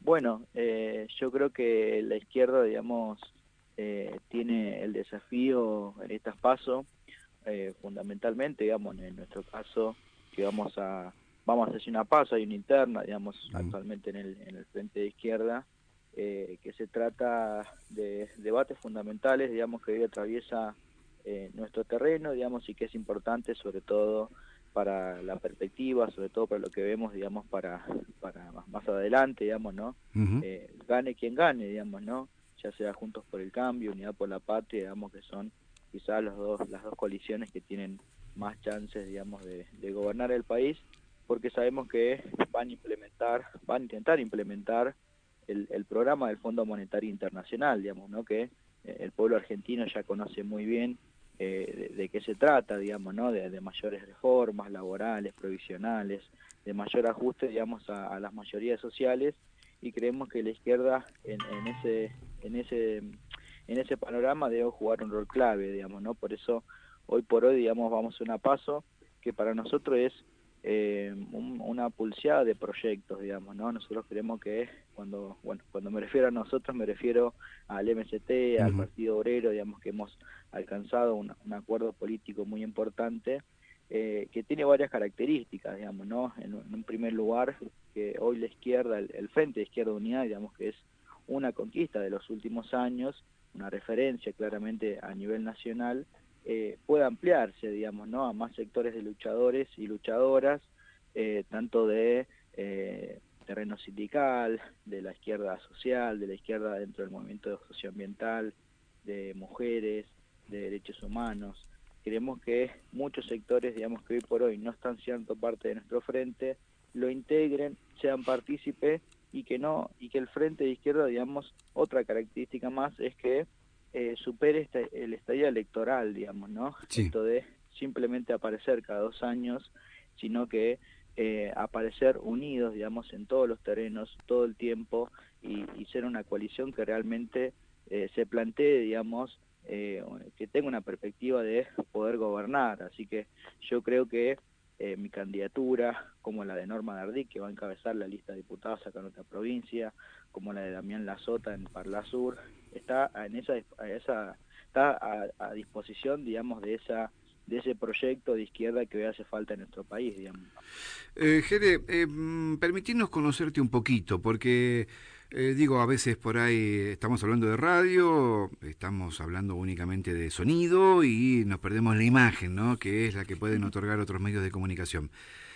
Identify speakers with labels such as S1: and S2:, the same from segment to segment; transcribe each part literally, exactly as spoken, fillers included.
S1: Bueno, eh, yo creo que la izquierda, digamos, eh, tiene el desafío en estas PASO, eh, fundamentalmente, digamos, en nuestro caso, que vamos a vamos a hacer una PASO, hay una interna, digamos,
S2: Mm.
S1: actualmente en el, en el Frente de Izquierda, eh, que se trata de debates fundamentales, digamos, que hoy atraviesa eh, nuestro terreno, digamos, y que es importante, sobre todo para la perspectiva, sobre todo para lo que vemos, digamos, para, para más, más adelante, digamos, ¿no?
S2: Ujú.
S1: Eh, gane quien gane, digamos, ¿no? Ya sea Juntos por el Cambio, Unidad por la Patria, digamos, que son quizás los dos, las dos coaliciones que tienen más chances, digamos, de, de gobernar el país, porque sabemos que van a implementar, van a intentar implementar el, el programa del Fondo Monetario Internacional, digamos, ¿no? Que eh, el pueblo argentino ya conoce muy bien eh, de, de qué se trata, digamos, ¿no? De, de mayores reformas laborales, provisionales, de mayor ajuste, digamos, a, a las mayorías sociales, y creemos que la izquierda en, en ese en ese en ese panorama debe jugar un rol clave, digamos, ¿no? Por eso hoy por hoy, digamos, vamos a una paso que para nosotros es eh, un, una pulseada de proyectos, digamos, ¿no? Nosotros creemos que cuando, bueno, cuando me refiero a nosotros me refiero al M S T, al
S2: Ujú.
S1: Partido Obrero, digamos, que hemos alcanzado un, un acuerdo político muy importante, eh, que tiene varias características, digamos, ¿no? En, en un primer lugar, que hoy la izquierda, el, el Frente de Izquierda Unida, digamos, que es una conquista de los últimos años, una referencia claramente a nivel nacional, eh, pueda ampliarse, digamos, ¿no? A más sectores de luchadores y luchadoras, eh, tanto de eh, terreno sindical, de la izquierda social, de la izquierda dentro del movimiento socioambiental, de mujeres, de derechos humanos. Queremos que muchos sectores, digamos, que hoy por hoy no están siendo parte de nuestro frente, lo integren, sean partícipes, y que no, y que el Frente de Izquierda, digamos, otra característica más es que eh, supere este, el estadio electoral, digamos, ¿no?
S2: Sí.
S1: Esto de simplemente aparecer cada dos años, sino que eh, aparecer unidos, digamos, en todos los terrenos, todo el tiempo, y, y ser una coalición que realmente eh, se plantee, digamos, eh, que tenga una perspectiva de poder gobernar. Así que yo creo que eh, mi candidatura, como la de Norma Dardí, que va a encabezar la lista de diputados acá en nuestra provincia, como la de Damián Lazota en Parla Sur, está en esa, esa está a, a disposición, digamos, de esa de ese proyecto de izquierda que hoy hace falta en nuestro país, digamos.
S2: Eh, Jere, eh, mm, permitirnos conocerte un poquito, porque eh, digo, a veces por ahí estamos hablando de radio, estamos hablando únicamente de sonido y nos perdemos la imagen, ¿no? Que es la que pueden otorgar otros medios de comunicación.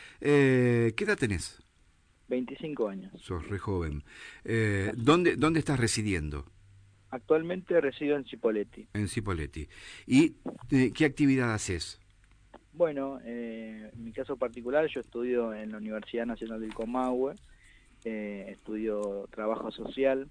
S2: Eh, ¿qué edad tenés?
S1: veinticinco años.
S2: Sos re joven. Eh,
S1: Así es.
S2: ¿dónde, ¿Dónde estás residiendo?
S1: Actualmente resido en Cipolletti.
S2: En Cipolletti. ¿Y eh, qué actividad haces?
S1: Bueno, eh, en mi caso particular, yo estudio en la Universidad Nacional del Comahue, eh, estudio trabajo social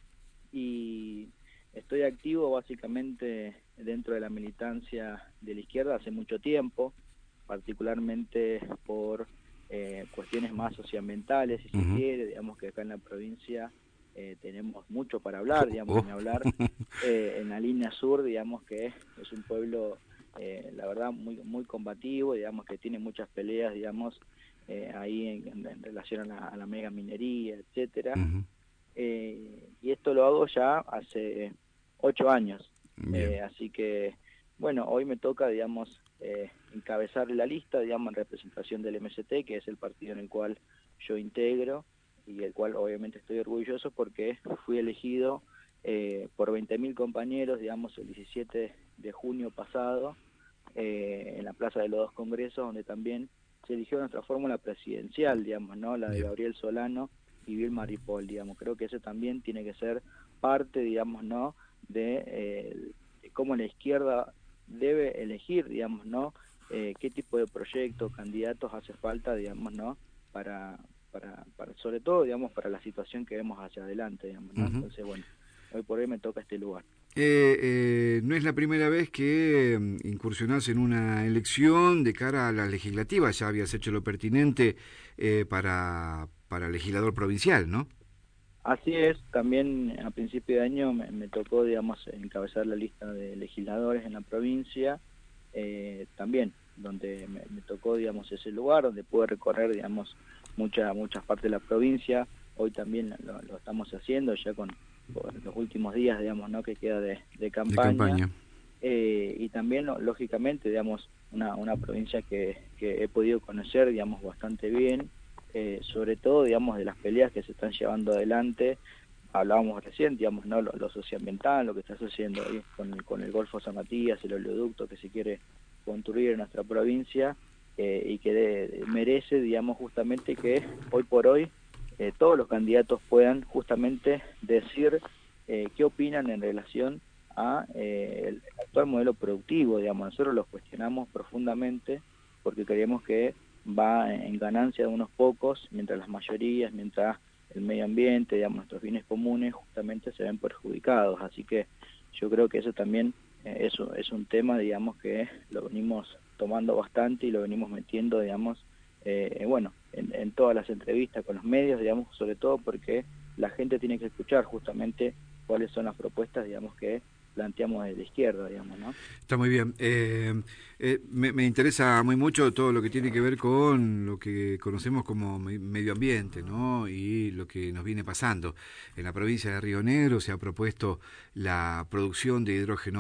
S1: y estoy activo básicamente dentro de la militancia de la izquierda hace mucho tiempo, particularmente por eh, cuestiones más socioambientales, si se
S2: Ujú.
S1: quiere, digamos que acá en la provincia eh, tenemos mucho para hablar, digamos,
S2: Oh.
S1: ni hablar, eh, en la línea sur, digamos que es un pueblo, eh, la verdad, muy, muy combativo, digamos que tiene muchas peleas, digamos, eh, ahí en, en, en relación a la, a la mega minería, etcétera,
S2: Ujú.
S1: eh, y esto lo hago ya hace ocho años,
S2: Bien.
S1: eh, así que, bueno, hoy me toca, digamos, eh, encabezar la lista, digamos, en representación del M S T, que es el partido en el cual yo integro, y el cual obviamente estoy orgulloso porque fui elegido eh, por veinte mil compañeros, digamos, el diecisiete de junio pasado, eh, en la Plaza de los Dos Congresos, donde también se eligió nuestra fórmula presidencial, digamos, ¿no? La de
S2: Bien.
S1: Gabriel Solano y Vilma Ripoll, digamos. Creo que eso también tiene que ser parte, digamos, ¿no? De, eh, de cómo la izquierda debe elegir, digamos, ¿no? Eh, qué tipo de proyectos, candidatos hace falta, digamos, ¿no? Para, para, para, sobre todo, digamos, para la situación que vemos hacia adelante, digamos, ¿no?
S2: Ujú.
S1: Entonces, bueno, hoy por hoy me toca este lugar.
S2: Eh, eh, no es la primera vez que eh, incursionás en una elección de cara a la legislativa. Ya habías hecho lo pertinente eh, para, para legislador provincial, ¿no?
S1: Así es, también a principio de año me, me tocó, digamos, encabezar la lista de legisladores en la provincia, eh, también, donde me, me tocó, digamos, ese lugar, donde pude recorrer, digamos, muchas muchas partes de la provincia, hoy también lo, lo estamos haciendo ya con, con los últimos días, digamos, ¿no? que queda de, de campaña,
S2: de campaña.
S1: Eh, y también, lógicamente, digamos, una, una provincia que, que he podido conocer, digamos, bastante bien, eh, sobre todo, digamos, de las peleas que se están llevando adelante. Hablábamos recién, digamos, ¿no? Lo, lo socioambiental, lo que está sucediendo hoy con, con el Golfo San Matías, el oleoducto que se quiere construir en nuestra provincia, eh, y que de, merece, digamos, justamente que hoy por hoy eh, todos los candidatos puedan justamente decir eh, qué opinan en relación a eh, el actual modelo productivo, digamos. Nosotros los cuestionamos profundamente porque creemos que va en ganancia de unos pocos, mientras las mayorías, mientras el medio ambiente, digamos, nuestros bienes comunes justamente se ven perjudicados. Así que yo creo que eso también eh, eso es un tema, digamos, que lo venimos tomando bastante y lo venimos metiendo, digamos, eh, bueno, en, en todas las entrevistas con los medios, digamos, sobre todo porque la gente tiene que escuchar justamente cuáles son las propuestas, digamos, que planteamos desde la izquierda, digamos, ¿no?
S2: Está muy bien. Eh, eh, me, me interesa muy mucho todo lo que tiene que ver con lo que conocemos como me, medio ambiente, ¿no? Y lo que nos viene pasando. En la provincia de Río Negro se ha propuesto la producción de hidrógeno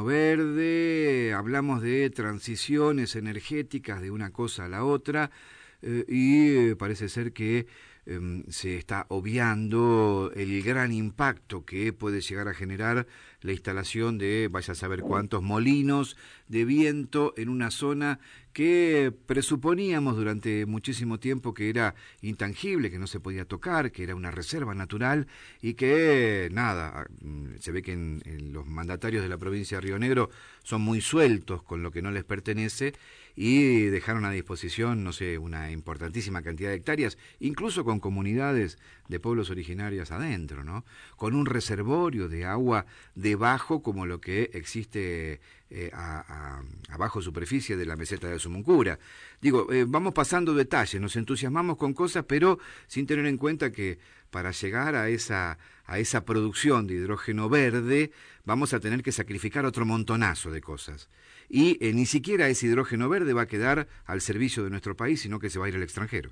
S2: verde, hablamos de transiciones energéticas de una cosa a la otra, eh, y parece ser que eh, se está obviando el gran impacto que puede llegar a generar la instalación de, vaya a saber cuántos molinos de viento en una zona que presuponíamos durante muchísimo tiempo que era intangible, que no se podía tocar, que era una reserva natural y que, nada, se ve que en, en los mandatarios de la provincia de Río Negro son muy sueltos con lo que no les pertenece y dejaron a disposición, no sé, una importantísima cantidad de hectáreas, incluso con comunidades de pueblos originarios adentro, ¿no? Con un reservorio de agua debajo como lo que existe eh, a, a, a bajo superficie de la meseta de Sumuncura. Digo, eh, vamos pasando detalles, nos entusiasmamos con cosas, pero sin tener en cuenta que para llegar a esa, a esa producción de hidrógeno verde vamos a tener que sacrificar otro montonazo de cosas. Y eh, ni siquiera ese hidrógeno verde va a quedar al servicio de nuestro país, sino que se va a ir al extranjero.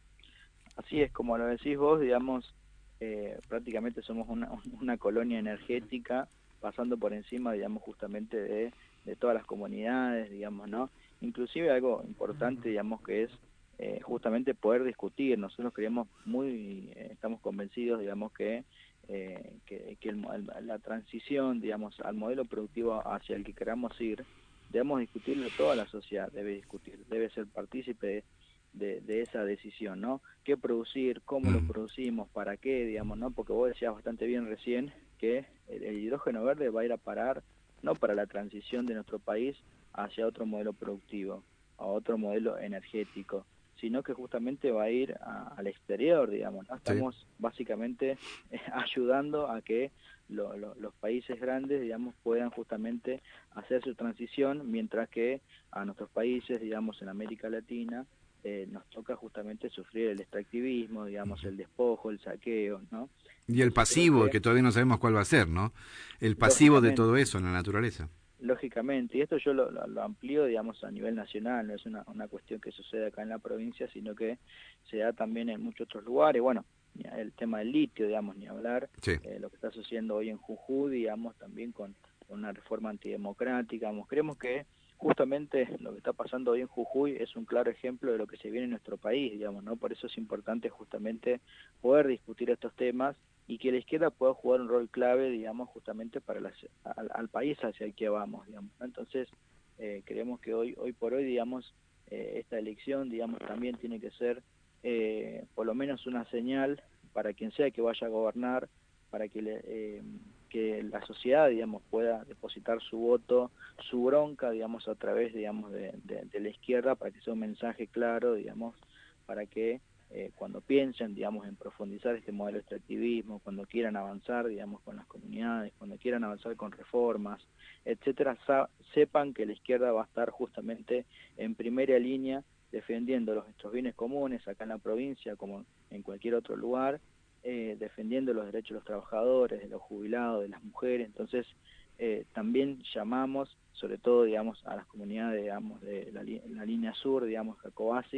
S1: Así es, como lo decís vos, digamos, eh, prácticamente somos una, una colonia energética, pasando por encima, digamos, justamente de, de todas las comunidades, digamos, ¿no? Inclusive algo importante, digamos, que es eh, justamente poder discutir. Nosotros creemos muy, eh, estamos convencidos, digamos, que, eh, que, que el, la transición, digamos, al modelo productivo hacia el que queramos ir, debemos discutirlo, toda la sociedad debe discutir, debe ser partícipe de De, de esa decisión, ¿no? ¿Qué producir? ¿Cómo lo
S2: Mm.
S1: producimos? ¿Para qué? Digamos, ¿no? Porque vos decías bastante bien recién que el, el hidrógeno verde va a ir a parar, no para la transición de nuestro país hacia otro modelo productivo, a otro modelo energético, sino que justamente va a ir a, al exterior, digamos, ¿no?
S2: Sí.
S1: Estamos básicamente eh, ayudando a que lo, lo, los países grandes, digamos, puedan justamente hacer su transición, mientras que a nuestros países, digamos, en América Latina, Eh, nos toca justamente sufrir el extractivismo, digamos, el despojo, el saqueo, ¿no?
S2: Y el
S1: Entonces creo
S2: pasivo,
S1: que,
S2: que todavía no sabemos cuál va a ser, ¿no? El pasivo de todo
S1: lógicamente,
S2: eso en la naturaleza.
S1: lógicamente, y esto yo lo, lo, lo amplío, digamos, a nivel nacional, no es una, una cuestión que sucede acá en la provincia, sino que se da también en muchos otros lugares. Bueno, el tema del litio, digamos, ni hablar,
S2: Sí.
S1: eh, lo que está sucediendo hoy en Jujuy, digamos, también con, con una reforma antidemocrática, digamos, creemos que justamente lo que está pasando hoy en Jujuy es un claro ejemplo de lo que se viene en nuestro país, digamos, ¿no? Por eso es importante justamente poder discutir estos temas y que la izquierda pueda jugar un rol clave, digamos, justamente para las, al, al país hacia el que vamos, digamos, ¿no? Entonces, eh, creemos que hoy hoy por hoy, digamos, eh, esta elección, digamos, también tiene que ser eh, por lo menos una señal para quien sea que vaya a gobernar, para que, le, eh, que la sociedad, digamos, pueda depositar su voto, su bronca, digamos, a través, digamos, de, de, de la izquierda, para que sea un mensaje claro, digamos, para que eh, cuando piensen, digamos, en profundizar este modelo de extractivismo, cuando quieran avanzar, digamos, con las comunidades, cuando quieran avanzar con reformas, etcétera, sepan que la izquierda va a estar justamente en primera línea defendiendo los, nuestros bienes comunes acá en la provincia como en cualquier otro lugar, eh, defendiendo los derechos de los trabajadores, de los jubilados, de las mujeres. Entonces, eh, también llamamos, sobre todo, digamos, a las comunidades, digamos, de la, la línea sur, digamos, Jacobasi,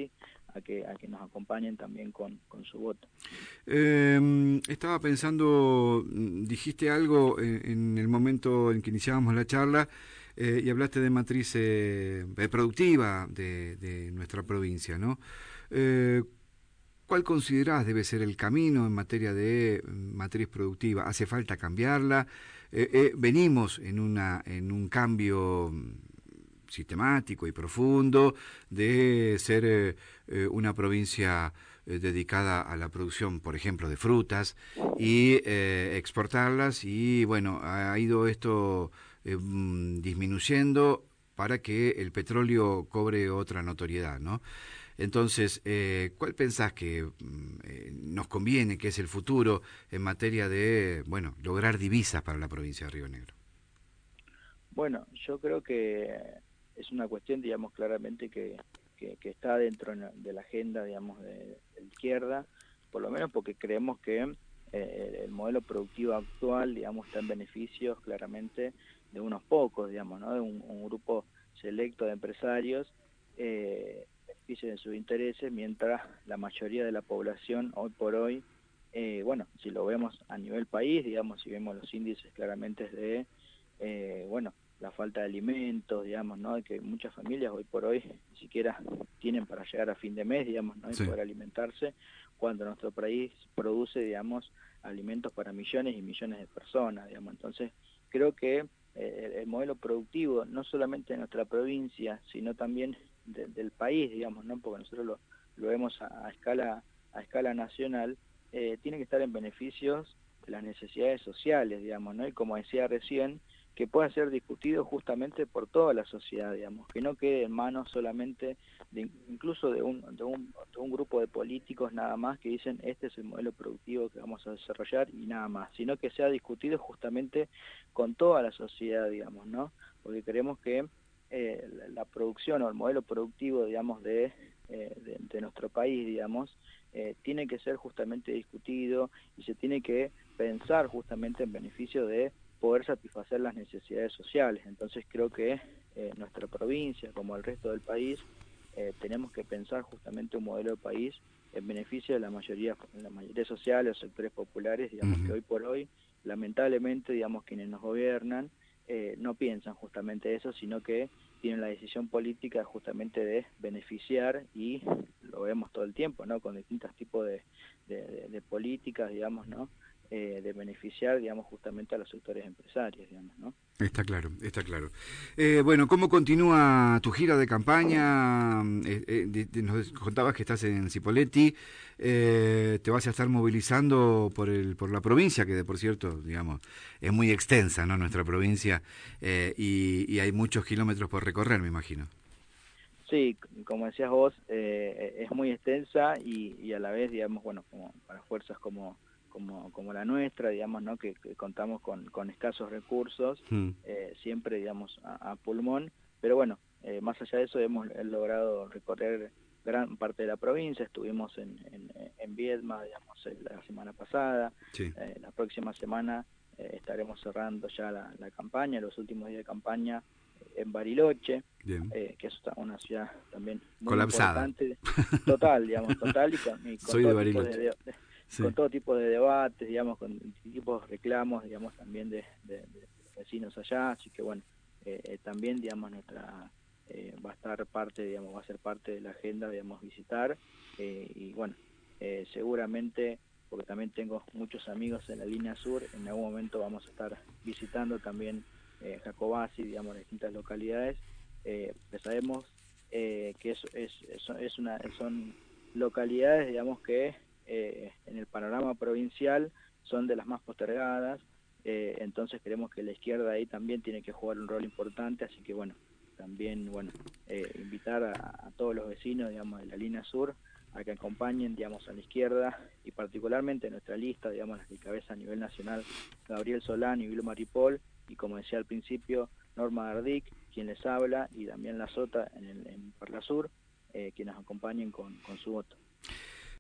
S1: a que a que nos acompañen también con, con su voto.
S2: Eh, estaba pensando, dijiste algo en, en el momento en que iniciábamos la charla, eh, y hablaste de matriz eh, productiva de, de nuestra provincia, ¿no? Eh, ¿Cuál considerás debe ser el camino en materia de matriz productiva? ¿Hace falta cambiarla? Eh, eh, venimos en una en un cambio sistemático y profundo de ser eh, eh, una provincia eh, dedicada a la producción, por ejemplo, de frutas y eh, exportarlas, y bueno, ha ido esto eh, disminuyendo para que el petróleo cobre otra notoriedad, ¿no? Entonces, eh, ¿cuál pensás que eh, nos conviene, que es el futuro en materia de, bueno, lograr divisas para la provincia de Río Negro?
S1: Bueno, yo creo que es una cuestión, digamos, claramente que, que, que está dentro de la agenda, digamos, de, de la izquierda, por lo menos porque creemos que eh, el modelo productivo actual, digamos, está en beneficios claramente de unos pocos, digamos, ¿no? De un, un grupo selecto de empresarios, eh, beneficios de sus intereses, mientras la mayoría de la población hoy por hoy, eh, bueno, si lo vemos a nivel país, digamos, si vemos los índices claramente de, eh, bueno, la falta de alimentos, digamos, ¿no? De que muchas familias hoy por hoy ni siquiera tienen para llegar a fin de mes, digamos, ¿no? Y
S2: Sí.
S1: poder alimentarse, cuando nuestro país produce, digamos, alimentos para millones y millones de personas, digamos. Entonces, creo que eh, el modelo productivo, no solamente de nuestra provincia, sino también de, del país, digamos, ¿no? Porque nosotros lo, lo vemos a, a escala a escala nacional, eh, tiene que estar en beneficios de las necesidades sociales, digamos, ¿no? Y como decía recién, que pueda ser discutido justamente por toda la sociedad, digamos, que no quede en manos solamente de, incluso de un, de, un, de un grupo de políticos nada más que dicen este es el modelo productivo que vamos a desarrollar y nada más, sino que sea discutido justamente con toda la sociedad, digamos, ¿no? Porque creemos que eh, la, la producción o el modelo productivo, digamos, de, eh, de, de nuestro país, digamos, eh, tiene que ser justamente discutido y se tiene que pensar justamente en beneficio de poder satisfacer las necesidades sociales. Entonces creo que eh, nuestra provincia, como el resto del país, eh, tenemos que pensar justamente un modelo de país en beneficio de la mayoría, la mayoría social, los sectores populares, digamos, uh-huh. que hoy por hoy, lamentablemente, digamos, quienes nos gobiernan, eh, no piensan justamente eso, sino que tienen la decisión política justamente de beneficiar, y lo vemos todo el tiempo, ¿no? Con distintos tipos de, de, de, de políticas, digamos, ¿no? Eh, de beneficiar, digamos, justamente a los sectores empresarios, digamos, ¿no?
S2: Está claro, está claro. Eh, bueno, ¿cómo continúa tu gira de campaña? Eh, eh, de, de, nos contabas que estás en Cipolletti, eh, te vas a estar movilizando por el por la provincia, que de por cierto, digamos, es muy extensa, ¿no? Nuestra provincia, eh, y, y hay muchos kilómetros por recorrer, me imagino.
S1: Sí, como decías vos, eh, es muy extensa y, y a la vez, digamos, bueno, como para fuerzas como como como la nuestra, digamos, ¿no? Que, que contamos con, con escasos recursos, hmm. eh, siempre, digamos, a, a pulmón, pero bueno, eh, más allá de eso hemos logrado recorrer gran parte de la provincia. Estuvimos en, en, en Viedma, digamos, la semana pasada, sí. eh, la próxima semana eh, estaremos cerrando ya la, la campaña, los últimos días de campaña en Bariloche, eh, que es una ciudad también muy
S2: colapsada,
S1: importante, total, digamos, total, y con, y con
S2: Soy
S1: todo
S2: de
S1: tipo de, de,
S2: sí.
S1: con todo tipo de debates, digamos, con tipos de reclamos, digamos, también de, de, de vecinos allá, así que bueno, eh, eh, también, digamos, nuestra eh, va a estar parte, digamos, va a ser parte de la agenda, digamos, visitar, eh, y bueno, eh, seguramente, porque también tengo muchos amigos en la línea sur, en algún momento vamos a estar visitando también eh, Jacobasi, digamos, en distintas localidades, eh, que sabemos eh, que es, es, es una, son localidades, digamos, que eh, en el panorama provincial son de las más postergadas, eh, entonces creemos que la izquierda ahí también tiene que jugar un rol importante, así que bueno, también, bueno, eh, invitar a, a todos los vecinos, digamos, de la línea sur a que acompañen, digamos, a la izquierda, y particularmente en nuestra lista, digamos, la que cabeza a nivel nacional Gabriel Solán y Vilma Ripoll, y como decía al principio, Norma Dardic, quien les habla, y Damián Lazota en, el, en Parla Sur, eh, quienes acompañen con, con su voto.